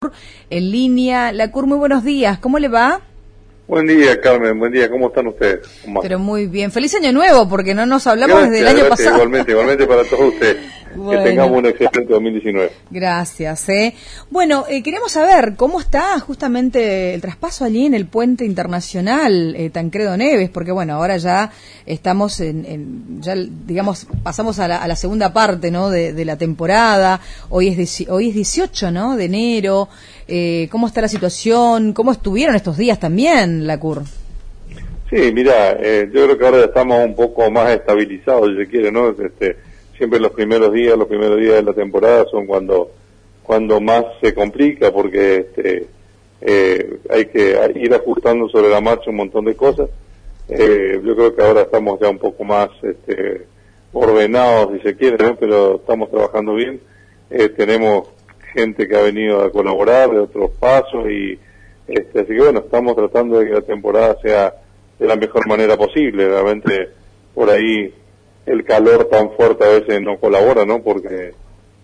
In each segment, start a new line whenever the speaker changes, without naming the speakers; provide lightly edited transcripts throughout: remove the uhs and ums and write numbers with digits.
en línea. Lacur, muy buenos días, ¿cómo le va?
Buen día, Carmen, buen día, ¿cómo están ustedes?
Pero muy bien, feliz año nuevo, porque no nos hablamos desde el año pasado.
Igualmente para todos ustedes, bueno, que tengamos un excelente 2019.
Gracias. Bueno, queríamos saber cómo está justamente el traspaso allí en el puente internacional Tancredo Neves, porque bueno, ahora ya estamos ya digamos, pasamos a la segunda parte, ¿no? de la temporada, hoy es 18, ¿no? de enero. ¿Cómo está la situación? ¿Cómo estuvieron estos días también, Lacur?
Sí, mira, yo creo que ahora estamos un poco más estabilizados, si se quiere, ¿no? Siempre los primeros días de la temporada son cuando más se complica, porque hay que ir ajustando sobre la marcha un montón de cosas. Yo creo que ahora estamos ya un poco más ordenados, si se quiere, ¿no? Pero estamos trabajando bien. Tenemos gente que ha venido a colaborar de otros pasos y así que bueno, estamos tratando de que la temporada sea de la mejor manera posible. Realmente por ahí el calor tan fuerte a veces no colabora, ¿no? Porque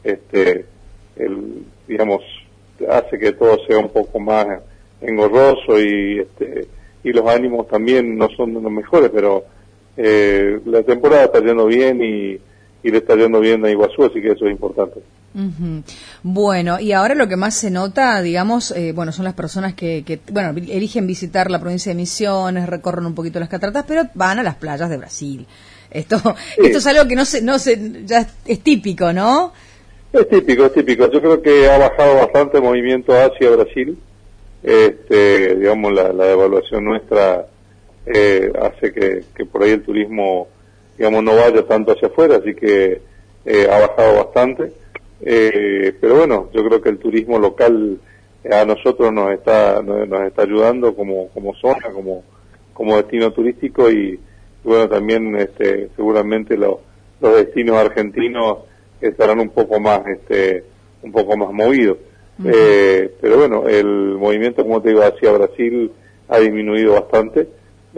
digamos, hace que todo sea un poco más engorroso y los ánimos también no son los mejores, pero la temporada está yendo bien y le está yendo bien a Iguazú, así que eso es importante.
Uh-huh. Bueno, y ahora lo que más se nota, digamos, bueno, son las personas que bueno, eligen visitar la provincia de Misiones, recorren un poquito las cataratas, pero van a las playas de Brasil. Esto es algo que no se ya es típico, ¿no?
Es típico. Yo creo que ha bajado bastante el movimiento hacia Brasil. Digamos, la devaluación nuestra hace que por ahí el turismo, digamos, no vaya tanto hacia afuera, así que ha bajado bastante. Pero bueno, yo creo que el turismo local a nosotros nos está ayudando como zona, como destino turístico y bueno, también seguramente los destinos argentinos estarán un poco más movidos. Uh-huh. Pero bueno, el movimiento, como te digo, hacia Brasil ha disminuido bastante,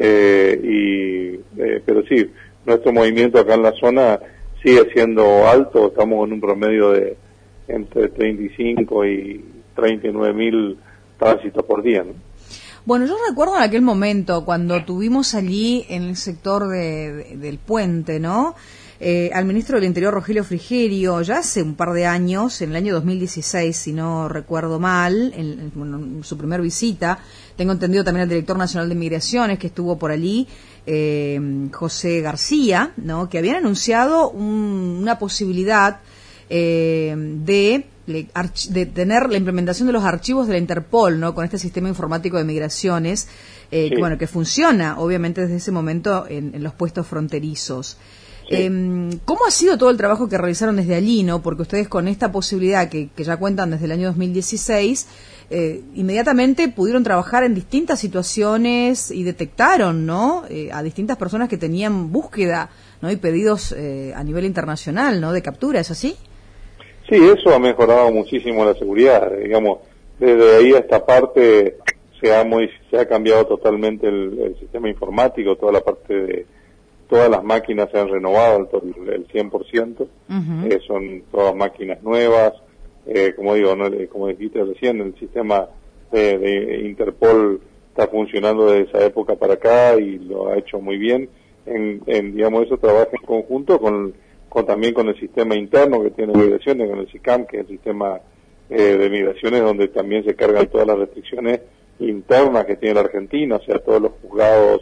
pero sí, nuestro movimiento acá en la zona sigue siendo alto, estamos en un promedio de entre 35 y 39 mil tránsitos por día, ¿no?
Bueno, yo recuerdo en aquel momento cuando tuvimos allí en el sector del puente, ¿no? Al ministro del Interior, Rogelio Frigerio, ya hace un par de años, en el año 2016, si no recuerdo mal, en su primer visita. Tengo entendido también al director nacional de Migraciones que estuvo por allí, José García, ¿no? Que habían anunciado una posibilidad de tener la implementación de los archivos de la Interpol, ¿no? Con este sistema informático de migraciones, sí. Que funciona, obviamente, desde ese momento en los puestos fronterizos. Sí. ¿Cómo ha sido todo el trabajo que realizaron desde allí, no? Porque ustedes con esta posibilidad que ya cuentan desde el año 2016, inmediatamente pudieron trabajar en distintas situaciones y detectaron, ¿no? A distintas personas que tenían búsqueda, ¿no? Y pedidos a nivel internacional, ¿no? De captura, ¿es así?
Sí, eso ha mejorado muchísimo la seguridad, digamos, desde ahí a esta parte se ha cambiado totalmente el sistema informático, toda la parte de todas las máquinas se han renovado el 100%, uh-huh. Son todas máquinas nuevas, como digo, ¿no? Como dijiste recién, el sistema de Interpol está funcionando desde esa época para acá y lo ha hecho muy bien, digamos, eso trabaja en conjunto también con el sistema interno que tiene migraciones, con el SICAM, que es el sistema de migraciones, donde también se cargan todas las restricciones internas que tiene la Argentina, o sea, todos los juzgados,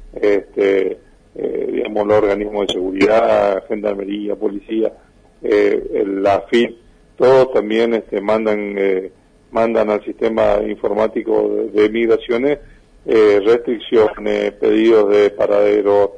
digamos, los organismos de seguridad, gendarmería, policía, la AFIP, todos también mandan al sistema informático de migraciones restricciones, pedidos de paradero,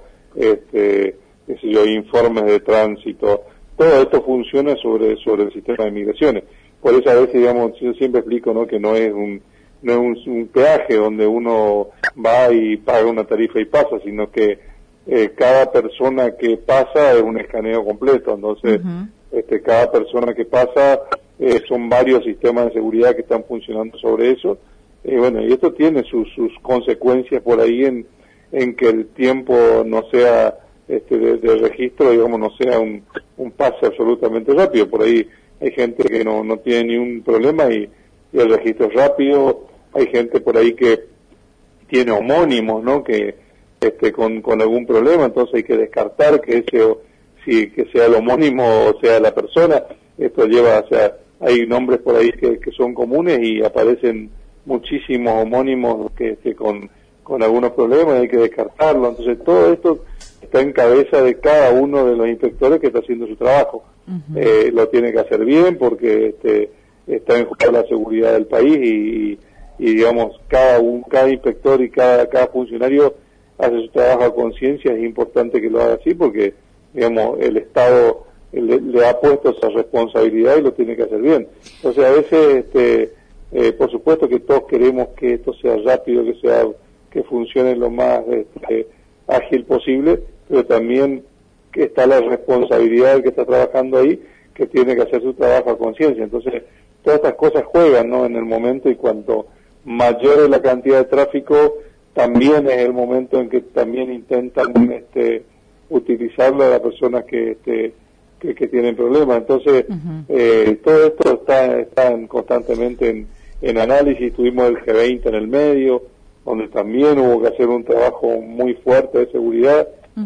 informes de tránsito, todo esto funciona sobre el sistema de migraciones. Por eso a veces, digamos, yo siempre explico, ¿no? Que no es un peaje donde uno va y paga una tarifa y pasa, sino que cada persona que pasa es un escaneo completo, entonces uh-huh. Cada persona que pasa son varios sistemas de seguridad que están funcionando sobre eso, bueno, y esto tiene sus consecuencias por ahí en que el tiempo no sea de registro, digamos, no sea un pase absolutamente rápido. Por ahí hay gente que no tiene ni un problema y el registro es rápido. Hay gente por ahí que tiene homónimos, ¿no? Que con algún problema, entonces hay que descartar que que sea el homónimo o sea la persona. Esto lleva, o sea, hay nombres por ahí que son comunes y aparecen muchísimos homónimos que con algunos problemas, hay que descartarlo. Entonces todo esto está en cabeza de cada uno de los inspectores que está haciendo su trabajo. Lo tiene que hacer bien porque está en juego la seguridad del país y digamos, cada inspector y cada funcionario hace su trabajo a conciencia. Es importante que lo haga así porque, digamos, el Estado le ha puesto esa responsabilidad y lo tiene que hacer bien. Entonces, a veces, por supuesto que todos queremos que esto sea rápido, que funcione lo más ágil posible, pero también que está la responsabilidad del que está trabajando ahí, que tiene que hacer su trabajo a conciencia. Entonces, todas estas cosas juegan, ¿no?, en el momento, y cuanto mayor es la cantidad de tráfico, también es el momento en que también intentan utilizarlo a las personas que tienen problemas. Entonces, todo esto está constantemente en análisis. Tuvimos el G20 en el medio, donde también hubo que hacer un trabajo muy fuerte de seguridad.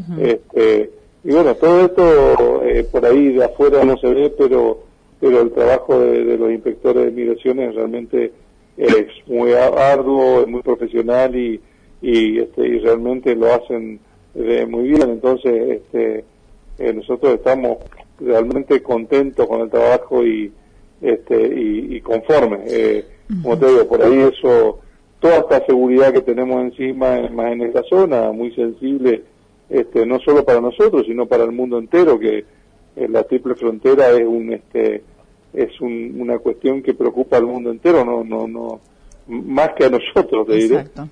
Y bueno, todo esto por ahí de afuera no se ve, pero el trabajo de los inspectores de migraciones realmente es muy arduo, es muy profesional y realmente lo hacen muy bien. Entonces, nosotros estamos realmente contentos con el trabajo y conformes. Como te digo, por ahí eso, toda esta seguridad que tenemos encima, más en esta zona, muy sensible, no solo para nosotros, sino para el mundo entero, que la triple frontera es una cuestión que preocupa al mundo entero, no más que a nosotros, te diré.
Exacto.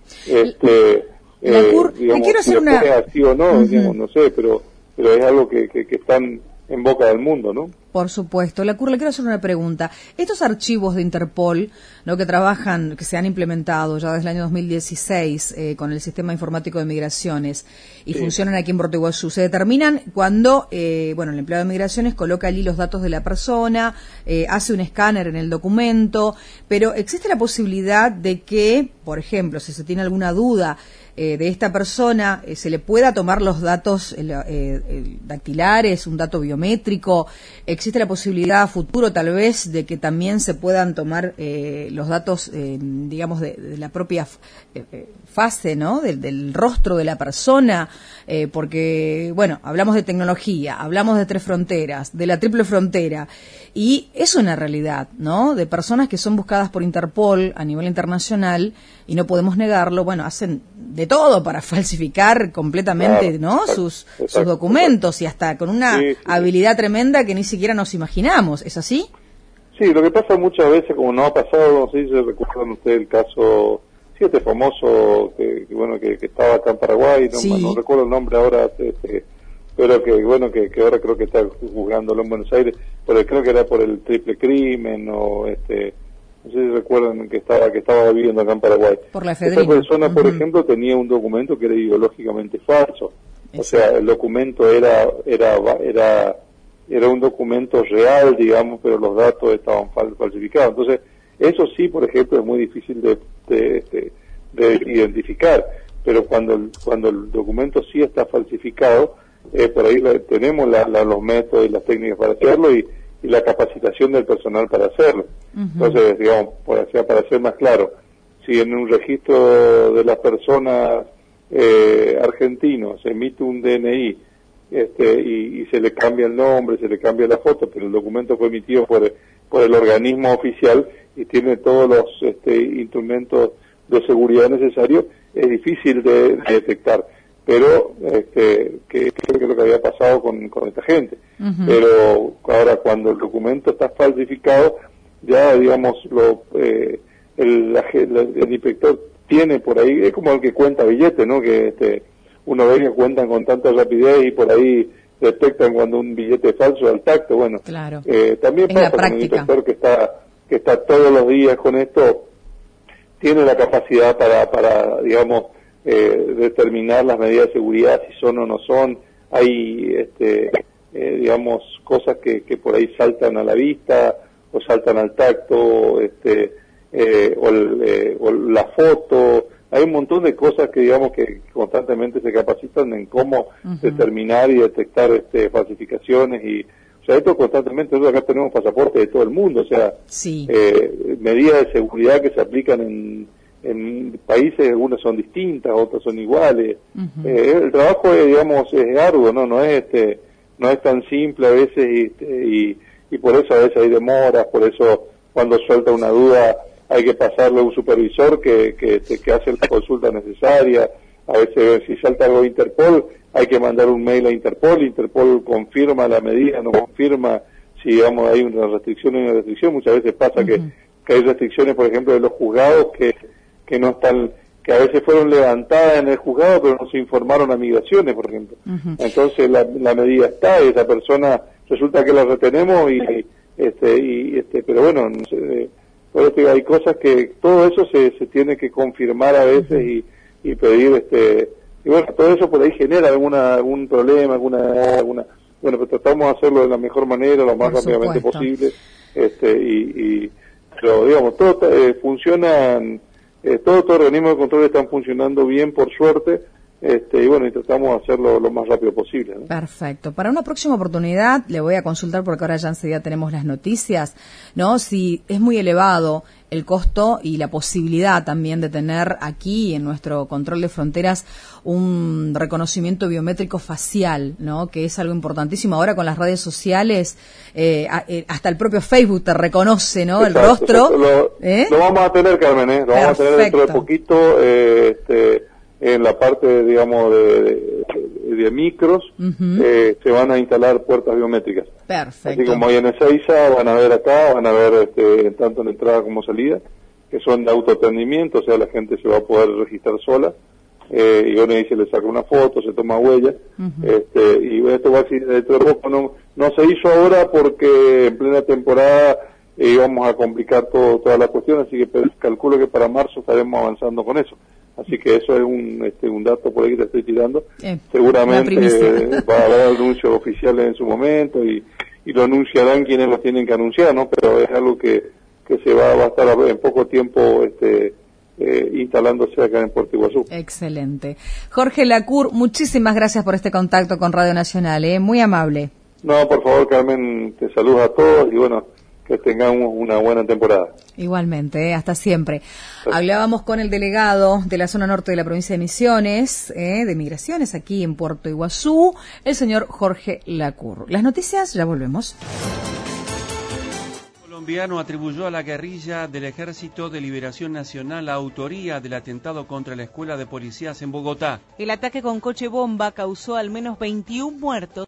Digamos,
quiero
si
hacer
después es así o no, digamos, no sé, pero es algo que están en boca del mundo, ¿no?
Por supuesto. Le quiero hacer una pregunta. Estos archivos de Interpol, ¿no?, que trabajan, que se han implementado ya desde el año 2016 con el Sistema Informático de Migraciones y funcionan aquí en Puerto Iguazú, se determinan cuando, el empleado de Migraciones coloca allí los datos de la persona, hace un escáner en el documento, pero existe la posibilidad de que, por ejemplo, si se tiene alguna duda de esta persona, se le pueda tomar los datos dactilares, un dato biométrico. ¿Existe la posibilidad a futuro, tal vez, de que también se puedan tomar los datos, digamos, de la propia fase, ¿no?, del rostro de la persona? Porque, bueno, hablamos de tecnología, hablamos de tres fronteras, de la triple frontera, y es una realidad, ¿no?, de personas que son buscadas por Interpol a nivel internacional, y no podemos negarlo. Bueno, hacen de todo para falsificar completamente, ¿no?,
exacto,
sus documentos, y hasta con una habilidad tremenda que ni siquiera nos imaginamos. ¿Es así?
Sí, lo que pasa muchas veces, como no ha pasado, no sé si se recuerdan ustedes el caso, famoso que estaba acá en Paraguay, no recuerdo el nombre ahora, pero que ahora creo que está juzgándolo en Buenos Aires, pero creo que era por el triple crimen, o no sé si recuerdan que estaba viviendo acá en Paraguay.
Por la efedrina.
Esta persona, por ejemplo, tenía un documento que era ideológicamente falso. Exacto. O sea, el documento era un documento real, digamos, pero los datos estaban falsificados. Entonces, eso sí, por ejemplo, es muy difícil de identificar. Pero cuando el documento sí está falsificado, por ahí tenemos los métodos y las técnicas para hacerlo y la capacitación del personal para hacerlo. Entonces, digamos, para ser más claro, si en un registro de las personas argentinos se emite un DNI y se le cambia el nombre, se le cambia la foto, pero el documento fue emitido por el organismo oficial y tiene todos los instrumentos de seguridad necesarios, es difícil de detectar. Pero que creo que es lo que había pasado con esta gente. Pero ahora, cuando el documento está falsificado, ya, digamos, el inspector tiene por ahí, es como el que cuenta billetes, ¿no?, que uno ve que cuentan con tanta rapidez y por ahí detectan cuando un billete es falso al tacto. Bueno,
claro.
También pasa con el inspector que está todos los días con esto, tiene la capacidad para digamos, determinar las medidas de seguridad, si son o no son. Hay digamos, cosas que por ahí saltan a la vista o saltan al tacto, o la foto. Hay un montón de cosas que digamos que constantemente se capacitan en cómo determinar y detectar falsificaciones y o sea, esto constantemente. Nosotros acá tenemos pasaportes de todo el mundo, o sea,
sí.
Medidas de seguridad que se aplican en países, algunas son distintas, otras son iguales. El trabajo digamos es arduo, no es tan simple a veces y por eso a veces hay demoras, por eso cuando suelta una duda hay que pasarle a un supervisor que hace la consulta necesaria. A veces si salta algo de Interpol hay que mandar un mail a Interpol confirma la medida, no confirma, si digamos hay una restricción o una restricción. Muchas veces pasa que hay restricciones, por ejemplo, de los juzgados que no están, que a veces fueron levantadas en el juzgado pero no se informaron a migraciones, por ejemplo. Entonces la medida está y esa persona resulta que la retenemos pero bueno, no sé, por eso hay cosas que todo eso se tiene que confirmar a veces y pedir y bueno, todo eso por ahí genera algún problema, bueno, pero tratamos de hacerlo de la mejor manera, lo más rápidamente posible, pero digamos, todo funcionan, todos los organismos de control están funcionando bien, por suerte, y bueno, y tratamos de hacerlo lo más rápido posible, ¿no?
Perfecto. Para una próxima oportunidad le voy a consultar, porque ahora ya enseguida tenemos las noticias, ¿no? Si es muy elevado el costo y la posibilidad también de tener aquí en nuestro control de fronteras un reconocimiento biométrico facial, ¿no? Que es algo importantísimo ahora con las redes sociales, hasta el propio Facebook te reconoce, ¿no? Exacto, el rostro.
Lo vamos a tener, Carmen, lo vamos a tener dentro de poquito, en la parte, digamos, de micros, se van a instalar puertas biométricas.
Perfecto.
Así como hay en Ezeiza, van a ver acá, van a ver tanto en entrada como salida, que son de autoatendimiento, o sea, la gente se va a poder registrar sola, y bueno, ahí se le saca una foto, se toma huella, y esto va a ser dentro de poco, no se hizo ahora porque en plena temporada íbamos a complicar toda la cuestión, así que calculo que para marzo estaremos avanzando con eso. Así que eso es un dato por ahí que te estoy tirando. Seguramente va a haber anuncios oficiales en su momento y lo anunciarán quienes lo tienen que anunciar, ¿no? Pero es algo que se va a estar en poco tiempo instalándose acá en Puerto Iguazú.
Excelente. Jorge Lacour, muchísimas gracias por este contacto con Radio Nacional, muy amable.
No, por favor, Carmen, te saludo a todos y bueno, que tengamos una buena temporada.
Igualmente, hasta siempre. Hablábamos con el delegado de la zona norte de la provincia de Misiones, de Migraciones, aquí en Puerto Iguazú, el señor Jorge Lacour. Las noticias, ya volvemos.
El colombiano atribuyó a la guerrilla del Ejército de Liberación Nacional la autoría del atentado contra la Escuela de Policías en Bogotá.
El ataque con coche bomba causó al menos 21 muertos.